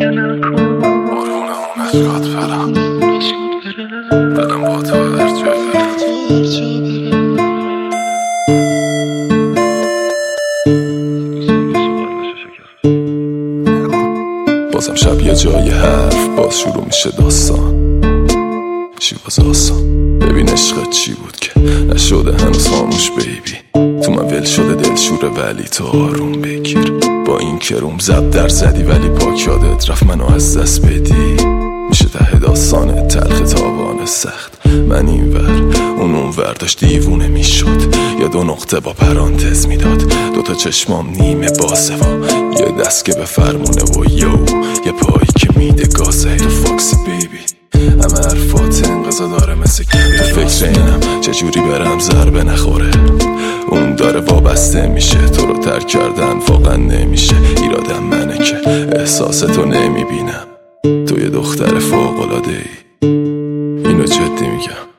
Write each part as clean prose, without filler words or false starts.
عشقات برم دلم با تو هر جا بازم شب یه جای حرف باز شروع میشه داستان شیواز آسان. ببین عشقت چی بود که نشده هنوز خاموش بیبی. تو من ول شده دلشوره ولی تو آروم بگیر. با این کروم زب در زدی ولی پاک یادت رفت منو از دست بدی. میشه ته داستان تلخ تاوان سخت. من این ور اون ور داشت دیوونه میشد. یا دو نقطه با پرانتز میداد. دوتا چشمام نیمه بازه و یه دست که به فرمونه و یه پایی که میده گازه. تو فاکسی بیبی همه حرفات انقضا داره مثل که تو فکر اینم چجوری برم ضربه نخوره. اون داره وابسته میشه. تو رو ترک کردن واقعا نمیشه. ایرادم منه که احساستو نمیبینم. تو یه دختر فوق‌العاده ای. اینو جدی میگم.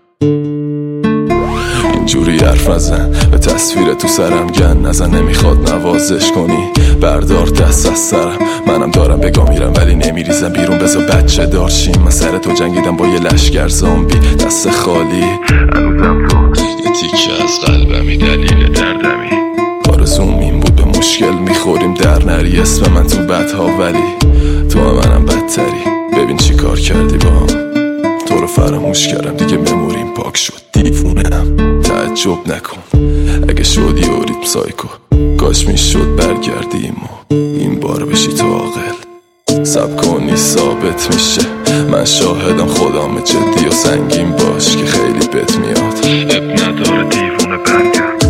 اینجوری حرف نزن. به تصویر تو سرم گن نزن. نمیخواد نوازش کنی بردار دست از سرم. منم دارم بگا میرم ولی نمیریزم بیرون. بذار بچه دارشیم. من سر تو جنگیدم با یه لشگر زامبی دست خالی. هنوزم تو یه تیکه از قلبمی دلیل دردمی. آرزوم این بود به مشکل میخوریم در نری. اسم من تو بدها ولی تو منم بدتری. ببین چی کار کردی با هم. تو رو فراموش کردم دیگه مموریم پاک شد. دیوونم تعجب نکن اگه شدی و ریتم سایکو. کاش میشد برگردیم و این بار بشی تو عاقل. سب کنی ثابت میشه. من شاهدم خدام جدی و سنگین باش که خیلی بهت میاد. اب نداره دیوونه برگرد.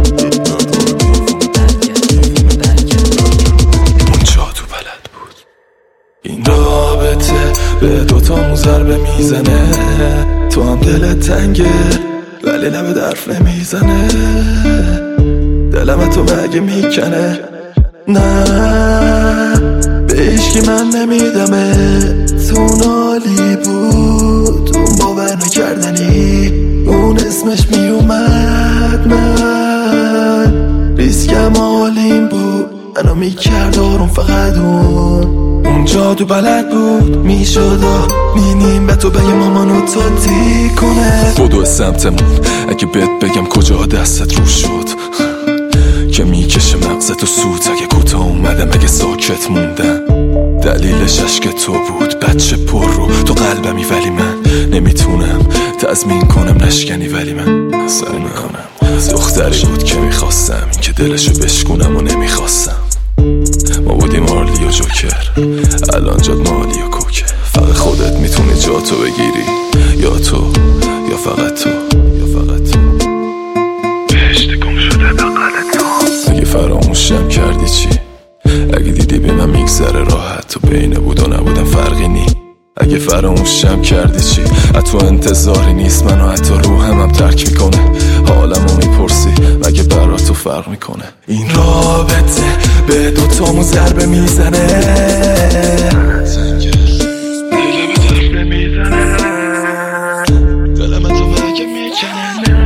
اون جادو بلد بود. این رابطه به دوتا ضربه میزنه. تو هم دلت تنگه ولی لبت حرف نمیزنه. دلم تو مگه میکنه. نه به هیچکی من نمیدمه. تو نالی بود اون باور نکردنی. اون اسمش میومد من ریسکم حالیم بود. منو میکرد آروم فقط اون جادو بلد بود. میشد مینیم به تو بگه مامانو تاتی کنه. بدو سمتمون اگه بهت بگم کجا دستت رو شد که میکشه مغزت و سوت. اگه کوتاه اومدم اگه ساکت موندم دلیلش عشق تو بود. بچه پر رو تو قلبمی ولی من نمیتونم تضمین کنم نشکنی ولی من سعی میکنم. دختری بود که میخواستم این که دلشو بشکونم و نمیخواستم. ما بودیم مارلی و جوکر الان جاد مالی و کوکر. فقط خودت میتونی جاتو بگیری. یا تو یا فقط تو یا فقط تو. بهشت گم شده بغل تو. اگه فراموشم کردی چی؟ اگه دیدی به من میگذره راحت. تو بین بود و نبودم فرقی نی. اگه فراموشم کردی چی؟ حتی انتظاری نیست. منو حتی روحم ترک میکنه. حالمو میپرسی مگه برا تو فرق میکنه. این رابطه به دوتامو ضربه میزنه. دلم تو مگه میکنه.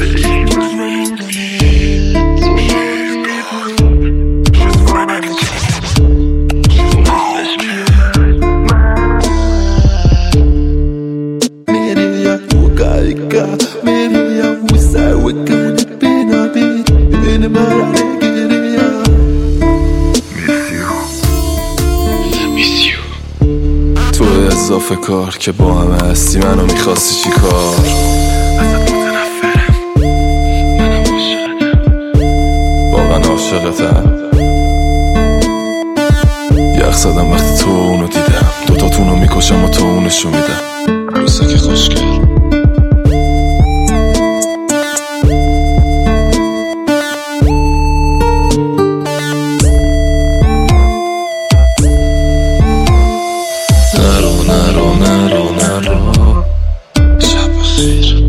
تو اضافه کار که با همه هستی منو میخواستی چی کار. ازت متنفرم منم عاشقتم. واقعا عاشقتم. یخ زدم وقتی تو اونو دیدم. دوتاتونو میکشم و تو اونشو میدم. روزه که خوشگل نرو شب بخیر.